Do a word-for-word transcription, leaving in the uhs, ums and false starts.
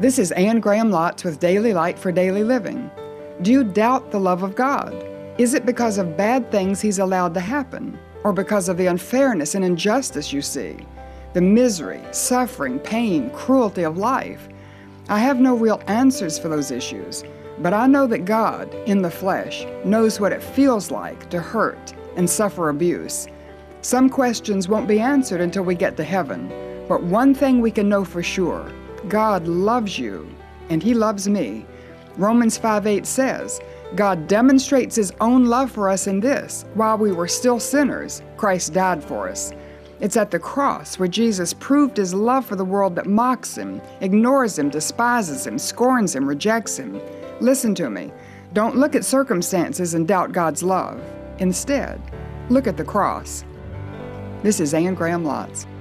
This is Anne Graham Lotz with Daily Light for Daily Living. Do you doubt the love of God? Is it because of bad things He's allowed to happen? Or because of the unfairness and injustice you see? The misery, suffering, pain, cruelty of life? I have no real answers for those issues, but I know that God, in the flesh, knows what it feels like to hurt and suffer abuse. Some questions won't be answered until we get to heaven, but one thing we can know for sure: God loves you, and He loves me. Romans five eight says, God demonstrates His own love for us in this: while we were still sinners, Christ died for us. It's at the cross where Jesus proved His love for the world that mocks Him, ignores Him, despises Him, scorns Him, rejects Him. Listen to me. Don't look at circumstances and doubt God's love. Instead, look at the cross. This is Anne Graham Lotz.